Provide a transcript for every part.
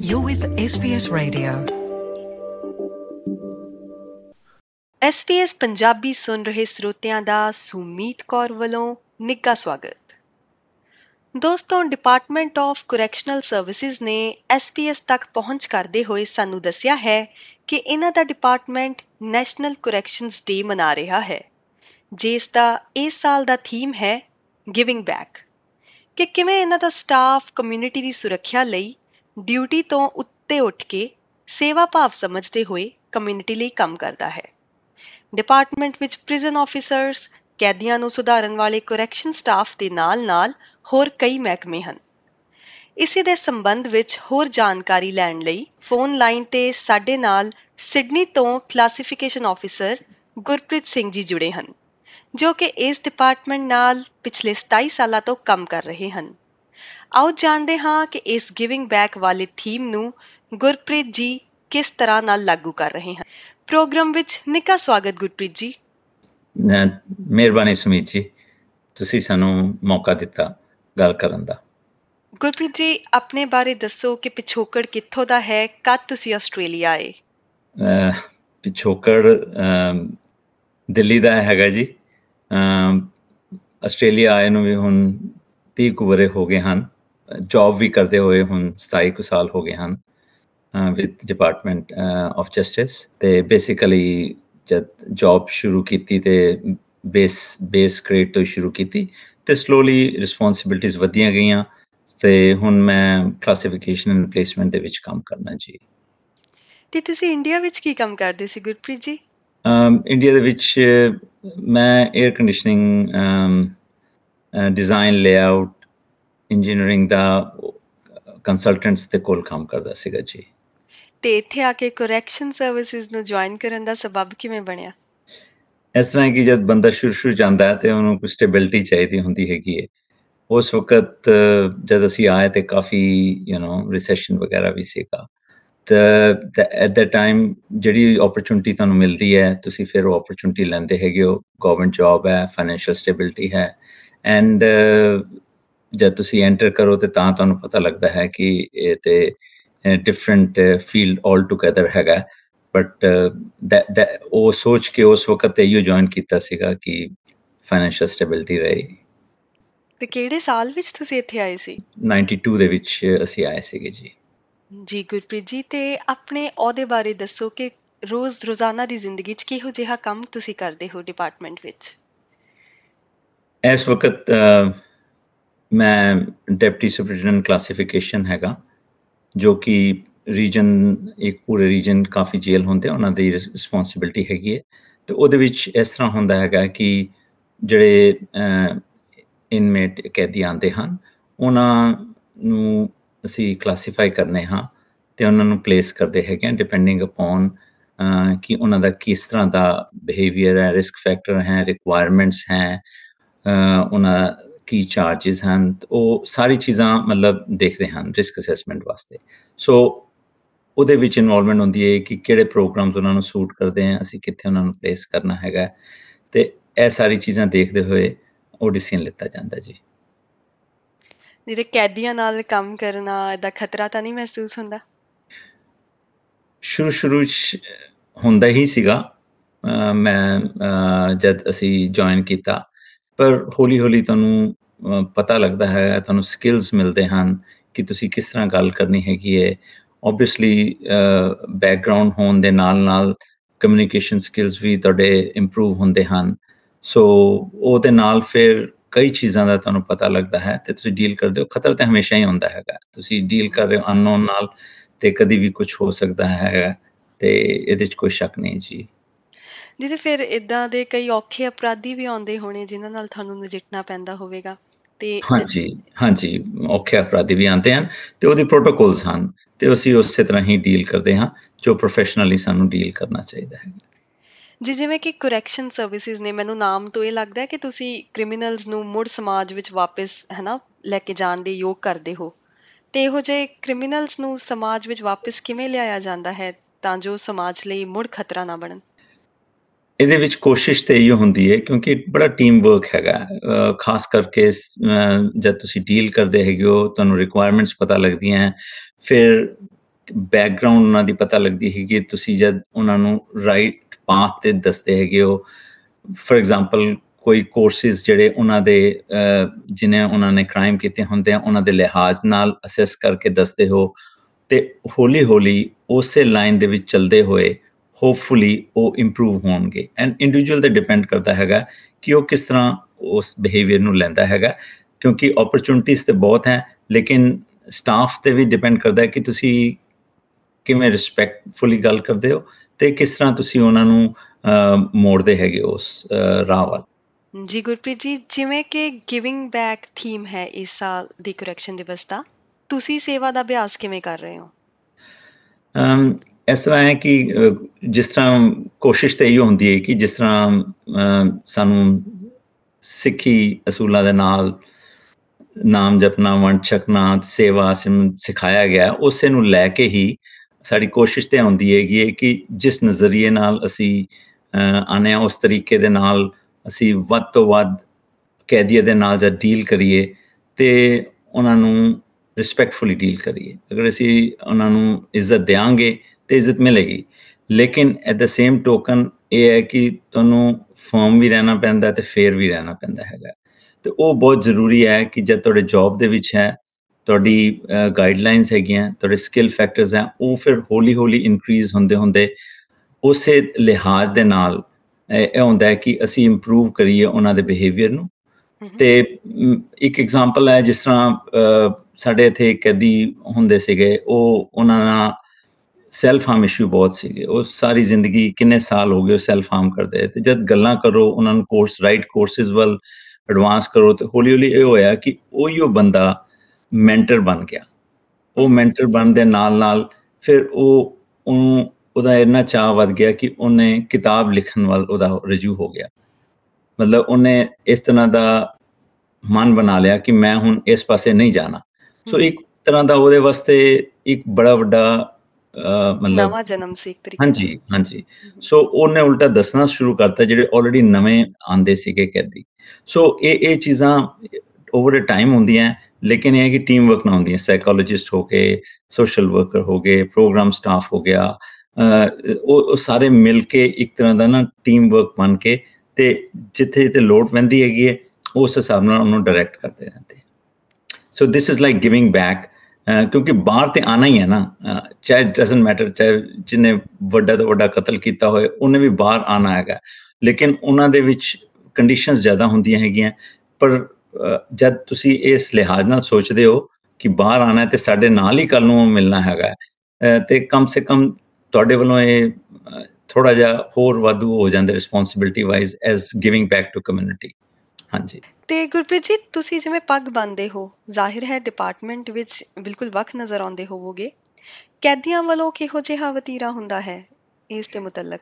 You're with SBS Radio. SBS Punjabi ਸੁਣ ਰਹੇ ਸਰੋਤਿਆਂ ਦਾ ਸੁਮੀਤ ਕੌਰ ਵੱਲੋਂ ਨਿੱਘਾ ਸਵਾਗਤ। ਦੋਸਤੋ, ਡਿਪਾਰਟਮੈਂਟ ਆਫ ਕਰੈਕਸ਼ਨਲ ਸਰਵਿਸਿਜ਼ ਨੇ SBS ਤੱਕ ਪਹੁੰਚ ਕਰਦੇ ਹੋਏ ਸਾਨੂੰ ਦੱਸਿਆ ਹੈ ਕਿ ਇਹਨਾਂ ਦਾ ਡਿਪਾਰਟਮੈਂਟ ਨੈਸ਼ਨਲ ਕਰੈਕਸ਼ਨਸ ਡੇ ਮਨਾ ਰਿਹਾ ਹੈ, ਜਿਸ ਦਾ ਇਸ ਸਾਲ ਦਾ ਥੀਮ ਹੈ ਗਿਵਿੰਗ ਬੈਕ। ਕਿ ਕਿਵੇਂ ਇਹਨਾਂ ਦਾ ਸਟਾਫ ਕਮਿਊਨਿਟੀ ਦੀ ਸੁਰੱਖਿਆ ਲਈ ਡਿਊਟੀ ਤੋਂ ਉੱਤੇ ਉੱਠ ਕੇ ਸੇਵਾ ਭਾਵ ਸਮਝਦੇ ਹੋਏ ਕਮਿਊਨਿਟੀ ਲਈ ਕੰਮ ਕਰਦਾ ਹੈ। ਡਿਪਾਰਟਮੈਂਟ ਵਿੱਚ ਪ੍ਰਿਜ਼ਨ ਆਫਿਸਰਸ, ਕੈਦੀਆਂ ਨੂੰ ਸੁਧਾਰਨ ਵਾਲੇ ਕਰੈਕਸ਼ਨ ਸਟਾਫ ਦੇ ਨਾਲ-ਨਾਲ ਹੋਰ ਕਈ ਮਹਿਕਮੇ ਹਨ। ਇਸੇ ਦੇ ਸੰਬੰਧ ਵਿੱਚ ਹੋਰ ਜਾਣਕਾਰੀ ਲੈਣ ਲਈ ਫੋਨ ਲਾਈਨ ਤੇ ਸਾਡੇ ਨਾਲ ਸਿਡਨੀ ਤੋਂ ਕਲਾਸੀਫਿਕੇਸ਼ਨ ਆਫਿਸਰ ਗੁਰਪ੍ਰੀਤ ਸਿੰਘ ਜੀ ਜੁੜੇ ਹਨ, ਜੋ ਕਿ ਇਸ ਡਿਪਾਰਟਮੈਂਟ ਨਾਲ ਪਿਛਲੇ 27 ਸਾਲਾਂ ਤੋਂ ਕੰਮ ਕਰ ਰਹੇ ਹਨ। ਆਓ ਜਾਣਦੇ ਹਾਂ ਕਿ ਇਸ ਗਿਵਿੰਗ ਬੈਕ ਵਾਲੇ ਥੀਮ ਨੂੰ ਗੁਰਪ੍ਰੀਤ ਜੀ ਕਿਸ ਤਰ੍ਹਾਂ ਨਾਲ ਲਾਗੂ ਕਰ ਰਹੇ ਹਨ। ਪ੍ਰੋਗਰਾਮ ਵਿੱਚ ਨਿੱਘਾ ਸਵਾਗਤ ਗੁਰਪ੍ਰੀਤ ਜੀ। ਮਿਹਰਬਾਨੀ ਸੁਮੀਤ ਜੀ, ਤੁਸੀਂ ਸਾਨੂੰ ਮੌਕਾ ਦਿੱਤਾ ਗੱਲ ਕਰਨ ਦਾ। ਗੁਰਪ੍ਰੀਤ ਜੀ, ਆਪਣੇ ਬਾਰੇ ਦੱਸੋ ਕਿ ਪਿਛੋਕੜ ਕਿੱਥੋਂ ਦਾ ਹੈ, ਕਦ ਤੁਸੀਂ ਆਸਟ੍ਰੇਲੀਆ ਆਏ? ਪਿਛੋਕੜ ਦਿੱਲੀ ਦਾ ਹੈਗਾ ਜੀ। ਆਸਟ੍ਰੇਲੀਆ ਆਏ ਨੂੰ ਵੀ ਹੁਣ 30 ਕੁ ਵਰ੍ਹੇ ਹੋ ਗਏ ਹਨ। ਜੌਬ ਵੀ ਕਰਦੇ ਹੋਏ ਹੁਣ 27 ਕੁ ਸਾਲ ਹੋ ਗਏ ਹਨ ਵਿਦ ਡਿਪਾਰਟਮੈਂਟ ਆਫ ਜਸਟਿਸ। ਅਤੇ ਬੇਸਿਕਲੀ ਜਦ ਜੌਬ ਸ਼ੁਰੂ ਕੀਤੀ ਅਤੇ ਬੇਸ ਗ੍ਰੇਡ ਤੋਂ ਸ਼ੁਰੂ ਕੀਤੀ ਅਤੇ ਸਲੋਲੀ ਰਿਸਪੋਂਸੀਬਿਲਿਟੀਜ਼ ਵਧੀਆਂ ਗਈਆਂ ਅਤੇ ਹੁਣ ਮੈਂ ਕਲਾਸੀਫਿਕੇਸ਼ਨ ਐਂਡ ਪਲੇਸਮੈਂਟ ਦੇ ਵਿੱਚ ਕੰਮ ਕਰਨਾ ਜੀ। ਤੇ ਤੁਸੀਂ ਇੰਡੀਆ ਵਿੱਚ ਕੀ ਕੰਮ ਕਰਦੇ ਸੀ ਗੁਰਪ੍ਰੀਤ ਜੀ? ਇੰਡੀਆ ਦੇ ਵਿੱਚ ਮੈਂ air conditioning, design, layout, engineering ਦਾ ਕੰਸਲਟੈਂਟਸ ਦੇ ਕੋਲ ਕੰਮ ਕਰਦਾ ਸੀਗਾ ਜੀ। ਤੇ ਇੱਥੇ ਆ ਕੇ ਕਰੈਕਸ਼ਨ ਸਰਵਿਸਿਜ਼ ਨੂੰ ਜੁਆਇਨ ਕਰਨ ਦਾ ਸਬਬ ਕਿਵੇਂ ਬਣਿਆ? ਇਸ ਤਰ੍ਹਾਂ ਕਿ ਜਦ ਬੰਦਾ ਸ਼ੁਰੂ ਜਾਂਦਾ ਹੈ ਅਤੇ ਉਹਨੂੰ ਕੁਛ ਸਟੇਬਿਲਿਟੀ ਚਾਹੀਦੀ ਹੁੰਦੀ ਹੈਗੀ ਹੈ। ਉਸ ਵਕਤ ਜਦ ਅਸੀਂ ਆਏ ਤਾਂ ਕਾਫੀ ਰਿਸੈਸ਼ਨ ਵਗੈਰਾ ਵੀ ਸੀਗਾ। ਤਾਂ ਐਟ ਦਾ ਟਾਈਮ ਜਿਹੜੀ ਓਪਰਚੁਨਿਟੀ ਤੁਹਾਨੂੰ ਮਿਲਦੀ ਹੈ, ਤੁਸੀਂ ਫਿਰ ਉਹ ਓਪਰਚੁਨਿਟੀ ਲੈਂਦੇ ਹੈਗੇ ਹੋ। ਗਵਰਨਮੈਂਟ ਜੋਬ ਹੈ, ਫਾਈਨੈਂਸ਼ੀਅਲ ਸਟੇਬਿਲਿਟੀ ਹੈ, ਐਂਡ ਜਦ ਤੁਸੀਂ ਐਂਟਰ ਕਰੋ ਤਾਂ ਤੁਹਾਨੂੰ ਪਤਾ ਲੱਗਦਾ ਹੈ ਕਿ ਇਹ ਤਾਂ ਡਿਫਰੈਂਟ ਫੀਲਡ ਆਲ ਟੂਗੈਦਰ ਹੈਗਾ। ਬਟ ਉਹ ਸੋਚ ਕੇ ਉਸ ਵਕਤ ਇਹੀਓ ਜੁਆਇਨ ਕੀਤਾ ਸੀਗਾ ਕਿ ਫਾਈਨੈਂਸ਼ੀਅਲ ਸਟੇਬਿਲਿਟੀ ਰਹੇ। ਤੇ ਕਿਹੜੇ ਸਾਲ ਵਿੱਚ ਤੁਸੀਂ ਇੱਥੇ ਆਏ ਸੀ? 92 ਦੇ ਵਿੱਚ ਅਸੀਂ ਆਏ ਸੀਗੇ ਜੀ। ਜੀ ਗੁਰਪ੍ਰੀਤ ਜੀ, ਤੇ ਆਪਣੇ ਅਹੁਦੇ ਬਾਰੇ ਦੱਸੋ ਕਿ ਰੋਜ਼ਾਨਾ ਦੀ ਜ਼ਿੰਦਗੀ 'ਚ ਕਿਹੋ ਜਿਹਾ ਕੰਮ ਤੁਸੀਂ ਕਰਦੇ ਹੋ ਡਿਪਾਰਟਮੈਂਟ ਵਿੱਚ? ਇਸ ਵਕਤ ਮੈਂ ਡਿਪਟੀ ਸੁਪਰਡੈਂਟ ਕਲਾਸੀਫਿਕੇਸ਼ਨ ਹੈਗਾ, ਜੋ ਕਿ ਰੀਜਨ, ਇੱਕ ਪੂਰੇ ਰੀਜਨ ਕਾਫੀ ਜੇਲ੍ਹ ਹੁੰਦੇ, ਉਹਨਾਂ ਦੀ ਰਿਸਪੋਂਸੀਬਿਲਿਟੀ ਹੈਗੀ ਹੈ। ਅਤੇ ਉਹਦੇ ਵਿੱਚ ਇਸ ਤਰ੍ਹਾਂ ਹੁੰਦਾ ਹੈਗਾ ਕਿ ਜਿਹੜੇ ਇਨਮੇਟ ਕੈਦੀ ਆਉਂਦੇ ਹਨ, ਉਹਨਾਂ ਨੂੰ ਅਸੀਂ ਕਲਾਸੀਫਾਈ ਕਰਨੇ ਹਾਂ ਅਤੇ ਉਹਨਾਂ ਨੂੰ ਪਲੇਸ ਕਰਦੇ ਹੈਗੇ ਹਾਂ ਡਿਪੈਂਡਿੰਗ ਅਪੋਨ ਕਿ ਉਹਨਾਂ ਦਾ ਕਿਸ ਤਰ੍ਹਾਂ ਦਾ ਬਿਹੇਵੀਅਰ ਹੈ, ਰਿਸਕ ਫੈਕਟਰ ਹੈ, ਰਿਕੁਆਇਰਮੈਂਟਸ ਹੈ, ਉਹਨਾਂ ਕੀ ਚਾਰਜਿਸ ਹਨ। ਉਹ ਸਾਰੀ ਚੀਜ਼ਾਂ ਮਤਲਬ ਦੇਖਦੇ ਹਨ ਰਿਸਕ ਅਸੈਸਮੈਂਟ ਵਾਸਤੇ। ਸੋ ਉਹਦੇ ਵਿੱਚ ਇਨਵੋਲਵਮੈਂਟ ਹੁੰਦੀ ਹੈ ਕਿ ਕਿਹੜੇ ਪ੍ਰੋਗਰਾਮਸ ਉਹਨਾਂ ਨੂੰ ਸੂਟ ਕਰਦੇ ਹੈ, ਅਸੀਂ ਕਿੱਥੇ ਉਹਨਾਂ ਨੂੰ ਪਲੇਸ ਕਰਨਾ ਹੈਗਾ, ਅਤੇ ਇਹ ਸਾਰੀ ਚੀਜ਼ਾਂ ਦੇਖਦੇ ਹੋਏ ਉਹ ਡਿਸੀਜ਼ਨ ਲਿੱਤਾ ਜਾਂਦਾ ਜੀ। ਜਿਹੜੇ ਕੈਦੀਆਂ ਨਾਲ ਕੰਮ ਕਰਨਾ, ਇਹਦਾ ਖਤਰਾ ਤਾਂ ਨਹੀਂ ਮਹਿਸੂਸ ਹੁੰਦਾ? ਸ਼ੁਰੂ 'ਚ ਹੁੰਦਾ ਹੀ ਸੀਗਾ। ਮੈਂ ਜਦ ਅਸੀਂ ਜੁਆਇਨ ਕੀਤਾ, ਪਰ ਹੌਲੀ ਹੌਲੀ ਤੁਹਾਨੂੰ ਪਤਾ ਲੱਗਦਾ ਹੈ, ਤੁਹਾਨੂੰ ਸਕਿੱਲਸ ਮਿਲਦੇ ਹਨ ਕਿ ਤੁਸੀਂ ਕਿਸ ਤਰ੍ਹਾਂ ਗੱਲ ਕਰਨੀ ਹੈਗੀ ਹੈ। ਓਬਵੀਅਸਲੀ ਬੈਕਗਰਾਊਂਡ ਹੋਣ ਦੇ ਨਾਲ ਕਮਿਊਨੀਕੇਸ਼ਨ ਸਕਿੱਲਸ ਵੀ ਤੁਹਾਡੇ ਇੰਪਰੂਵ ਹੁੰਦੇ ਹਨ। ਸੋ ਉਹਦੇ ਨਾਲ ਫਿਰ ਕਈ ਚੀਜ਼ਾਂ ਦਾ ਤੁਹਾਨੂੰ ਪਤਾ ਲੱਗਦਾ ਹੈ ਅਤੇ ਤੁਸੀਂ ਡੀਲ ਕਰਦੇ ਹੋ। ਖਤਰਾ ਤਾਂ ਹਮੇਸ਼ਾ ਹੀ ਹੁੰਦਾ ਹੈਗਾ, ਤੁਸੀਂ ਡੀਲ ਕਰ ਰਹੇ ਹੋ ਅਨਨੋਨ ਨਾਲ, ਅਤੇ ਕਦੀ ਵੀ ਕੁਛ ਹੋ ਸਕਦਾ ਹੈਗਾ, ਅਤੇ ਇਹਦੇ 'ਚ ਕੋਈ ਸ਼ੱਕ ਨਹੀਂ ਜੀ। ਜਿਹਦੇ ਫਿਰ ਇੱਦਾਂ ਦੇ ਕਈ ਔਖੇ ਅਪਰਾਧੀ ਵੀ ਆਉਂਦੇ ਹੋਣੇ ਜਿਨ੍ਹਾਂ ਨਾਲ ਤੁਹਾਨੂੰ ਨਜਿੱਠਣਾ ਪੈਂਦਾ ਹੋਵੇਗਾ। ਤੇ ਹਾਂਜੀ, ਔਖੇ ਅਪਰਾਧੀ ਵੀ ਆਉਂਦੇ ਹਨ ਅਤੇ ਉਹਦੇ ਪ੍ਰੋਟੋਕੋਲਸ ਹਨ, ਅਤੇ ਅਸੀਂ ਉਸੇ ਤਰ੍ਹਾਂ ਹੀ ਡੀਲ ਕਰਦੇ ਹਾਂ ਜੋ ਪ੍ਰੋਫੈਸ਼ਨਲੀ ਸਾਨੂੰ ਡੀਲ ਕਰਨਾ ਚਾਹੀਦਾ ਹੈ। ਜਿਵੇਂ ਕਿ ਕਰੈਕਸ਼ਨ ਸਰਵਿਸਿਜ਼ ਨੇ, ਮੈਨੂੰ ਨਾਮ ਤੋਂ ਇਹ ਲੱਗਦਾ ਕਿ ਤੁਸੀਂ ਕ੍ਰਿਮੀਨਲਸ ਨੂੰ ਮੁੜ ਸਮਾਜ ਵਿੱਚ ਵਾਪਸ ਲੈ ਕੇ ਜਾਣ ਦੇ ਯੋਗ ਕਰਦੇ ਹੋ। ਤੇ ਇਹੋ ਜਿਹੇ ਕ੍ਰਿਮੀਨਲਸ ਨੂੰ ਸਮਾਜ ਵਿੱਚ ਵਾਪਸ ਕਿਵੇਂ ਲਿਆਇਆ ਜਾਂਦਾ ਹੈ ਤਾਂ ਜੋ ਸਮਾਜ ਲਈ ਮੁੜ ਖਤਰਾ ਨਾ ਬਣਨ? ਇਹਦੇ ਵਿੱਚ ਕੋਸ਼ਿਸ਼ ਤਾਂ ਇਹੋ ਹੁੰਦੀ ਹੈ, ਕਿਉਂਕਿ ਬੜਾ ਟੀਮ ਵਰਕ ਹੈਗਾ। ਖਾਸ ਕਰਕੇ ਜਦ ਤੁਸੀਂ ਡੀਲ ਕਰਦੇ ਹੈਗੇ ਹੋ, ਤੁਹਾਨੂੰ ਰਿਕੁਆਇਰਮੈਂਟਸ ਪਤਾ ਲੱਗਦੀਆਂ, ਫਿਰ ਬੈਕਗਰਾਉਂਡ ਉਹਨਾਂ ਦੀ ਪਤਾ ਲੱਗਦੀ ਹੈਗੀ, ਤੁਸੀਂ ਜਦ ਉਹਨਾਂ ਨੂੰ ਰਾਈਟ ਪਾਥ 'ਤੇ ਦੱਸਦੇ ਹੈਗੇ ਹੋ। ਫੋਰ ਐਗਜ਼ਾਮਪਲ ਕੋਈ ਕੋਰਸਿਸ ਜਿਹੜੇ ਉਹਨਾਂ ਦੇ ਜਿਹਨੇ ਉਹਨਾਂ ਨੇ ਕ੍ਰਾਈਮ ਕੀਤੇ ਹੁੰਦੇ ਆ ਉਹਨਾਂ ਦੇ ਲਿਹਾਜ਼ ਨਾਲ ਅਸੈਸ ਕਰਕੇ ਦੱਸਦੇ ਹੋ, ਅਤੇ ਹੌਲੀ ਹੌਲੀ ਉਸੇ ਲਾਈਨ ਦੇ ਵਿੱਚ ਚੱਲਦੇ ਹੋਏ ਹੋਪਫੁਲੀ ਉਹ ਇੰਪਰੂਵ ਹੋਣਗੇ। ਐਂਡ ਇੰਡੀਵਿਜੂਅਲ 'ਤੇ ਡਿਪੈਂਡ ਕਰਦਾ ਹੈਗਾ ਕਿ ਉਹ ਕਿਸ ਤਰ੍ਹਾਂ ਉਸ ਬਿਹੇਵੀਅਰ ਨੂੰ ਲੈਂਦਾ ਹੈਗਾ, ਕਿਉਂਕਿ ਓਪਰਚੁਨਿਟੀਜ਼ ਤਾਂ ਬਹੁਤ ਹੈ, ਲੇਕਿਨ ਸਟਾਫ 'ਤੇ ਵੀ ਡਿਪੈਂਡ ਕਰਦਾ ਹੈ ਕਿ ਤੁਸੀਂ ਕਿਵੇਂ ਰਿਸਪੈਕਟਫੁਲੀ ਗੱਲ ਕਰਦੇ ਹੋ ਅਤੇ ਕਿਸ ਤਰ੍ਹਾਂ ਤੁਸੀਂ ਉਹਨਾਂ ਨੂੰ ਮੋੜਦੇ ਹੈਗੇ ਉਸ ਰਾਹ ਵੱਲ। ਜੀ ਗੁਰਪ੍ਰੀਤ ਜੀ, ਜਿਵੇਂ ਕਿ ਗਿਵਿੰਗ ਬੈਕ ਥੀਮ ਹੈ ਇਸ ਸਾਲ ਦੀ ਕਰੈਕਸ਼ਨ ਦਿਵਸ ਦਾ, ਤੁਸੀਂ ਸੇਵਾ ਦਾ ਅਭਿਆਸ ਕਿਵੇਂ ਕਰ ਰਹੇ ਹੋ? ਇਸ ਤਰ੍ਹਾਂ ਹੈ ਕਿ ਜਿਸ ਤਰ੍ਹਾਂ ਕੋਸ਼ਿਸ਼ ਤਾਂ ਇਹੋ ਹੁੰਦੀ ਹੈ ਕਿ ਜਿਸ ਤਰ੍ਹਾਂ ਸਾਨੂੰ ਸਿੱਖੀ ਅਸੂਲਾਂ ਦੇ ਨਾਲ ਨਾਮ ਜਪਣਾ, ਵੰਡ ਛਕਣਾ, ਸੇਵਾ ਸਿਖਾਇਆ ਗਿਆ, ਉਸੇ ਨੂੰ ਲੈ ਕੇ ਹੀ ਸਾਡੀ ਕੋਸ਼ਿਸ਼ ਤਾਂ ਹੁੰਦੀ ਹੈਗੀ ਹੈ ਕਿ ਜਿਸ ਨਜ਼ਰੀਏ ਨਾਲ ਅਸੀਂ ਆਉਂਦੇ ਹਾਂ ਉਸ ਤਰੀਕੇ ਦੇ ਨਾਲ ਅਸੀਂ ਵੱਧ ਤੋਂ ਵੱਧ ਕੈਦੀਆਂ ਦੇ ਨਾਲ ਜਦ ਡੀਲ ਕਰੀਏ ਅਤੇ ਉਹਨਾਂ ਨੂੰ ਰਿਸਪੈਕਟਫੁਲੀ ਡੀਲ ਕਰੀਏ। ਅਗਰ ਅਸੀਂ ਉਹਨਾਂ ਨੂੰ ਇੱਜ਼ਤ ਦਿਆਂਗੇ ਤਾਂ ਇੱਜ਼ਤ ਮਿਲੇਗੀ, ਲੇਕਿਨ ਐਟ ਦ ਸੇਮ ਟੋਕਨ ਇਹ ਹੈ ਕਿ ਤੁਹਾਨੂੰ ਫਰਮ ਵੀ ਰਹਿਣਾ ਪੈਂਦਾ ਅਤੇ ਫੇਅਰ ਵੀ ਰਹਿਣਾ ਪੈਂਦਾ ਹੈਗਾ, ਅਤੇ ਉਹ ਬਹੁਤ ਜ਼ਰੂਰੀ ਹੈ ਕਿ ਜਦ ਤੁਹਾਡੇ ਜੋਬ ਦੇ ਵਿੱਚ ਹੈ, ਤੁਹਾਡੀ ਗਾਈਡਲਾਈਨਸ ਹੈਗੀਆਂ, ਤੁਹਾਡੇ ਸਕਿੱਲ ਫੈਕਟਰਸ ਹੈ, ਉਹ ਫਿਰ ਹੌਲੀ ਹੌਲੀ ਇਨਕਰੀਜ਼ ਹੁੰਦੇ ਹੁੰਦੇ ਉਸੇ ਲਿਹਾਜ਼ ਦੇ ਨਾਲ ਇਹ ਹੁੰਦਾ ਹੈ ਕਿ ਅਸੀਂ ਇੰਪਰੂਵ ਕਰੀਏ ਉਹਨਾਂ ਦੇ ਬਿਹੇਵੀਅਰ ਨੂੰ। ਅਤੇ ਇੱਕ ਐਗਜ਼ਾਮਪਲ ਹੈ, ਜਿਸ ਤਰ੍ਹਾਂ ਸਾਡੇ ਇੱਥੇ ਕੈਦੀ ਹੁੰਦੇ ਸੀਗੇ, ਉਹਨਾਂ ਦਾ ਸੈਲਫ ਹਾਰਮ ਇਸ਼ੂ ਬਹੁਤ ਸੀਗੇ, ਉਹ ਸਾਰੀ ਜ਼ਿੰਦਗੀ ਕਿੰਨੇ ਸਾਲ ਹੋ ਗਏ ਉਹ ਸੈਲਫ ਹਾਰਮ ਕਰਦੇ, ਅਤੇ ਜਦ ਗੱਲਾਂ ਕਰੋ ਉਹਨਾਂ ਨੂੰ ਰਾਈਟ ਕੋਰਸਿਸ ਵੱਲ ਐਡਵਾਂਸ ਕਰੋ, ਅਤੇ ਹੌਲੀ ਹੌਲੀ ਇਹ ਹੋਇਆ ਕਿ ਉਹ ਬੰਦਾ ਮੈਂਟਰ ਬਣ ਗਿਆ। ਉਹ ਮੈਂਟਰ ਬਣਨ ਦੇ ਨਾਲ ਨਾਲ ਫਿਰ ਉਹਦਾ ਇੰਨਾ ਚਾਅ ਵੱਧ ਗਿਆ ਕਿ ਉਹਨੇ ਕਿਤਾਬ ਲਿਖਣ ਵੱਲ ਉਹਦਾ ਰਜੂ ਹੋ ਗਿਆ। ਮਤਲਬ ਉਹਨੇ ਇਸ ਤਰ੍ਹਾਂ ਦਾ ਮਨ ਬਣਾ ਲਿਆ ਕਿ ਮੈਂ ਹੁਣ ਇਸ ਪਾਸੇ ਨਹੀਂ ਜਾਣਾ। ਸੋ ਇੱਕ ਤਰ੍ਹਾਂ ਦਾ ਉਹਦੇ ਵਾਸਤੇ ਇੱਕ ਬੜਾ ਵੱਡਾ ਮਤਲਬ ਨਵਾਂ ਜਨਮ ਸੀ ਇੱਕ ਤਰੀਕੇ ਨਾਲ। ਹਾਂਜੀ ਹਾਂਜੀ। ਸੋ ਉਹਨੇ ਉਲਟਾ ਦੱਸਣਾ ਸ਼ੁਰੂ ਕਰਤਾ ਜਿਹੜੇ ਆਲਰੇਡੀ ਨਵੇਂ ਆਉਂਦੇ ਸੀਗੇ ਕੈਦੀ। ਸੋ ਇਹ ਚੀਜ਼ਾਂ ਓਵਰ ਅ ਟਾਈਮ ਹੁੰਦੀਆਂ, ਲੇਕਿਨ ਇਹ ਹੈ ਕਿ ਟੀਮ ਵਰਕ ਨਾਲ ਹੁੰਦੀਆਂ। ਸਾਈਕੋਲੋਜਿਸਟ ਹੋ ਗਏ, ਸੋਸ਼ਲ ਵਰਕਰ ਹੋ ਗਏ, ਪ੍ਰੋਗਰਾਮ ਸਟਾਫ ਹੋ ਗਿਆ, ਉਹ ਸਾਰੇ ਮਿਲ ਕੇ ਇੱਕ ਤਰ੍ਹਾਂ ਦਾ ਨਾ ਟੀਮ ਵਰਕ ਬਣ ਕੇ, ਅਤੇ ਜਿੱਥੇ ਜਿੱਥੇ ਲੋੜ ਪੈਂਦੀ ਹੈਗੀ ਹੈ ਉਸ ਹਿਸਾਬ ਨਾਲ ਉਹਨੂੰ ਡਾਇਰੈਕਟ ਕਰਦੇ ਰਹਿੰਦੇ। So this is like giving back, ਕਿਉਂਕਿ ਬਾਹਰ ਤਾਂ ਆਉਣਾ ਹੀ ਹੈ ਨਾ, ਚਾਹੇ ਡਜ਼ਨਟ ਮੈਟਰ, ਚਾਹੇ ਜਿਹਨੇ ਵੱਡਾ ਤੋਂ ਵੱਡਾ ਕਤਲ ਕੀਤਾ ਹੋਏ ਉਹਨੇ ਵੀ ਬਾਹਰ ਆਉਣਾ ਹੈਗਾ, ਲੇਕਿਨ ਉਹਨਾਂ ਦੇ ਵਿੱਚ ਕੰਡੀਸ਼ਨਸ ਜ਼ਿਆਦਾ ਹੁੰਦੀਆਂ ਹੈਗੀਆਂ। ਪਰ ਜਦ ਤੁਸੀਂ ਇਸ ਲਿਹਾਜ਼ ਨਾਲ ਸੋਚਦੇ ਹੋ ਕਿ ਬਾਹਰ ਆਉਣਾ ਅਤੇ ਸਾਡੇ ਨਾਲ ਹੀ ਕੱਲ੍ਹ ਨੂੰ ਮਿਲਣਾ ਹੈਗਾ, ਅਤੇ ਕਮ ਸੇ ਕਮ ਤੁਹਾਡੇ ਵੱਲੋਂ ਇਹ ਥੋੜ੍ਹਾ ਜਿਹਾ ਹੋਰ ਵਾਧੂ ਹੋ ਜਾਂਦਾ responsibility wise as giving back to community. ਹਾਂਜੀ। ਤੇ ਗੁਰਪ੍ਰੀਤ ਜੀ, ਤੁਸੀਂ ਜਿਵੇਂ ਪੱਗ ਬੰਨ੍ਹਦੇ ਹੋ, ਜ਼ਾਹਿਰ ਹੈ ਡਿਪਾਰਟਮੈਂਟ ਵਿੱਚ ਬਿਲਕੁਲ ਵੱਖ ਨਜ਼ਰ ਆਉਂਦੇ ਹੋਵੋਗੇ। ਕੈਦੀਆਂ ਵੱਲੋਂ ਕਿਹੋ ਜਿਹਾ ਵਤੀਰਾ ਹੁੰਦਾ ਹੈ ਇਸ ਦੇ ਮੁਤਲਕ?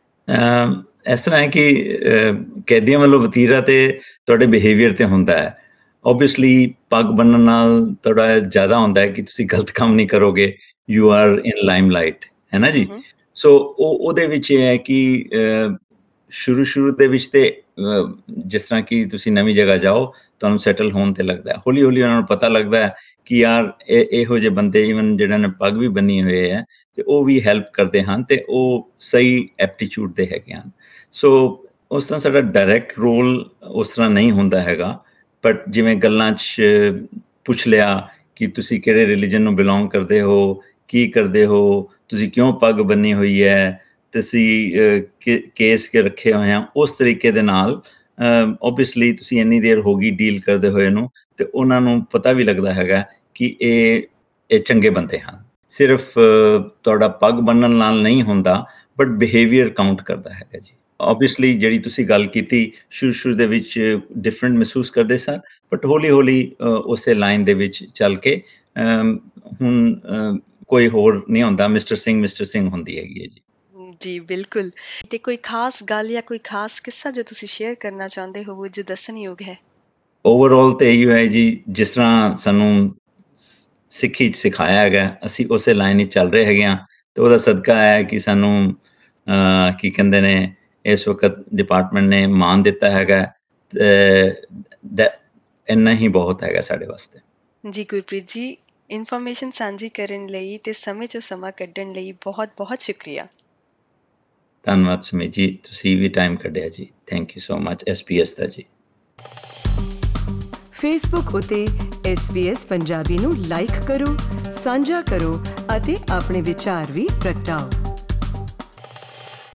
ਇਸ ਤਰ੍ਹਾਂ ਹੈ ਕਿ ਕੈਦੀਆਂ ਵੱਲੋਂ ਵਤੀਰਾ ਤੇ ਤੁਹਾਡੇ ਬਿਹੇਵੀਅਰ 'ਤੇ ਹੁੰਦਾ ਹੈ। ਓਬਵੀਅਸਲੀ ਪੱਗ ਬੰਨ੍ਹਣ ਨਾਲ ਥੋੜ੍ਹਾ ਜ਼ਿਆਦਾ ਹੁੰਦਾ ਹੈ ਕਿ ਤੁਸੀਂ ਗਲਤ ਕੰਮ ਨਹੀਂ ਕਰੋਗੇ, ਯੂ ਆਰ ਇਨ ਲਾਈਮਲਾਈਟ, ਹੈ ਨਾ ਜੀ। ਸੋ ਉਹਦੇ ਵਿੱਚ ਇਹ ਹੈ ਕਿ ਸ਼ੁਰੂ ਦੇ ਵਿੱਚ ਤੇ ਜਿਸ ਤਰ੍ਹਾਂ ਕਿ ਤੁਸੀਂ ਨਵੀਂ ਜਗ੍ਹਾ ਜਾਓ, ਤੁਹਾਨੂੰ ਸੈਟਲ ਹੋਣ 'ਤੇ ਲੱਗਦਾ, ਹੌਲੀ ਹੌਲੀ ਉਹਨਾਂ ਨੂੰ ਪਤਾ ਲੱਗਦਾ ਹੈ ਕਿ ਯਾਰ ਇਹੋ ਜਿਹੇ ਬੰਦੇ ਈਵਨ ਜਿਹਨਾਂ ਨੇ ਪੱਗ ਵੀ ਬੰਨੀ ਹੋਏ ਹੈ ਅਤੇ ਉਹ ਵੀ ਹੈਲਪ ਕਰਦੇ ਹਨ ਅਤੇ ਉਹ ਸਹੀ ਐਪਟੀਚਿਊਡ ਦੇ ਹੈਗੇ ਹਨ। ਸੋ ਉਸ ਤਰ੍ਹਾਂ ਸਾਡਾ ਡਾਇਰੈਕਟ ਰੋਲ ਉਸ ਤਰ੍ਹਾਂ ਨਹੀਂ ਹੁੰਦਾ ਹੈਗਾ, ਬਟ ਜਿਵੇਂ ਗੱਲਾਂ 'ਚ ਪੁੱਛ ਲਿਆ ਕਿ ਤੁਸੀਂ ਕਿਹੜੇ ਰਿਲੀਜਨ ਨੂੰ ਬਿਲੋਂਗ ਕਰਦੇ ਹੋ, ਕੀ ਕਰਦੇ ਹੋ, ਤੁਸੀਂ ਕਿਉਂ ਪੱਗ ਬੰਨੀ ਹੋਈ ਹੈ, ਤੁਸੀਂ ਕੇਸ ਕੇ ਰੱਖੇ ਹੋਏ ਆ, ਉਸ ਤਰੀਕੇ ਦੇ ਨਾਲ ਓਬਵੀਅਸਲੀ ਤੁਸੀਂ ਇੰਨੀ ਦੇਰ ਹੋ ਗਈ ਡੀਲ ਕਰਦੇ ਹੋਏ ਨੂੰ, ਅਤੇ ਉਹਨਾਂ ਨੂੰ ਪਤਾ ਵੀ ਲੱਗਦਾ ਹੈਗਾ ਕਿ ਇਹ ਚੰਗੇ ਬੰਦੇ ਹਨ। ਸਿਰਫ ਤੁਹਾਡਾ ਪੱਗ ਬੰਨ੍ਹਣ ਨਾਲ ਨਹੀਂ ਹੁੰਦਾ, ਬਟ ਬਿਹੇਵੀਅਰ ਕਾਊਂਟ ਕਰਦਾ ਹੈਗਾ ਜੀ। ਓਬਵੀਅਸਲੀ ਜਿਹੜੀ ਤੁਸੀਂ ਗੱਲ ਕੀਤੀ, ਸ਼ੁਰੂ ਦੇ ਵਿੱਚ ਡਿਫਰੈਂਟ ਮਹਿਸੂਸ ਕਰਦੇ ਸਨ, ਬਟ ਹੌਲੀ ਹੌਲੀ ਉਸੇ ਲਾਈਨ ਦੇ ਵਿੱਚ ਚੱਲ ਕੇ ਹੁਣ ਕੋਈ ਹੋਰ ਨਹੀਂ ਹੁੰਦਾ, ਮਿਸਟਰ ਸਿੰਘ ਹੁੰਦੀ ਹੈਗੀ ਹੈ ਜੀ। ਜੀ ਬਿਲਕੁਲ। ਤੇ ਕੋਈ ਖਾਸ ਗੱਲ ਜਾਂ ਕੋਈ ਖਾਸ ਕਿੱਸਾ ਜੋ ਤੁਸੀਂ ਸ਼ੇਅਰ ਕਰਨਾ ਚਾਹੁੰਦੇ ਹੋ ਜੋ ਦੱਸਣਯੋਗ ਹੈ? ਓਵਰਆਲ ਤਾਂ ਇਹੀ ਹੈ ਜੀ, ਜਿਸ ਤਰ੍ਹਾਂ ਸਾਨੂੰ ਸਿੱਖੀ 'ਚ ਸਿਖਾਇਆ ਹੈਗਾ, ਅਸੀਂ ਉਸੇ ਲਾਈਨ ਵਿੱਚ ਚੱਲ ਰਹੇ ਹੈਗੇ ਹਾਂ, ਅਤੇ ਉਹਦਾ ਸਦਕਾ ਹੈ ਕਿ ਸਾਨੂੰ ਕੀ ਕਹਿੰਦੇ ਨੇ, ਇਸ ਵਕਤ ਡਿਪਾਰਟਮੈਂਟ ਨੇ ਮਾਣ ਦਿੱਤਾ ਹੈਗਾ, ਇੰਨਾ ਹੀ ਬਹੁਤ ਹੈਗਾ ਸਾਡੇ ਵਾਸਤੇ। ਜੀ ਗੁਰਪ੍ਰੀਤ ਜੀ, ਇਨਫੋਰਮੇਸ਼ਨ ਸਾਂਝੀ ਕਰਨ ਲਈ ਤੇ ਸਮੇਂ 'ਚੋਂ ਸਮਾਂ ਕੱਢਣ ਲਈ ਬਹੁਤ-ਬਹੁਤ ਸ਼ੁਕਰੀਆ। ਧੰਨਵਾਦ ਸੁਮੀਤ ਜੀ, ਤੁਸੀਂ ਵੀ ਟਾਈਮ ਕੱਢਿਆ ਜੀ। Thank you so much SBS ਦਾ ਜੀ। ਫੇਸਬੁੱਕ ਉਤੇ SBS ਪੰਜਾਬੀ ਨੂੰ ਲਾਈਕ ਕਰੋ, ਸਾਂਝਾ ਕਰੋ ਅਤੇ ਆਪਣੇ ਵਿਚਾਰ ਵੀ ਪ੍ਰਗਟਾਓ।